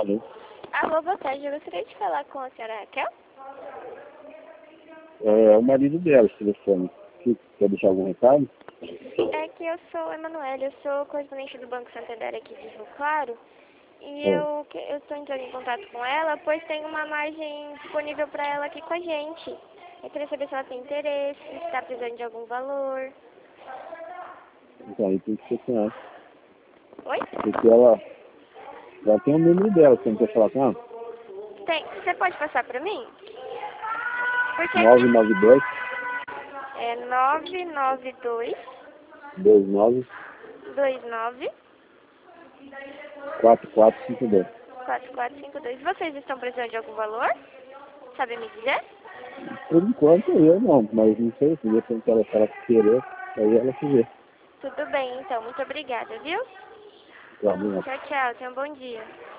Alô? Alô, boa tarde. Eu gostaria de falar com a senhora Raquel. É o marido dela, esse telefone. Quer deixar algum recado? É que eu sou Emanuele, eu sou correspondente do Banco Santander aqui de Rio Claro. E É. eu estou entrando em contato com ela, pois tem uma margem disponível para ela aqui com a gente. Eu queria saber se ela tem interesse, se está precisando de algum valor. Então aí tem que ser com ela. Oi? Porque ela tem o número dela, você não quer falar com ela? Tem. Você pode passar para mim? Porque aqui 992 é 992 29 29 4452. 4452. Vocês estão precisando de algum valor? Sabe me dizer? Por enquanto eu não, mas não sei se depende se ela querer, aí ela se vê. Tudo bem, então. Muito obrigada, viu? Tá bom. Tchau, tchau. Tenha um bom dia.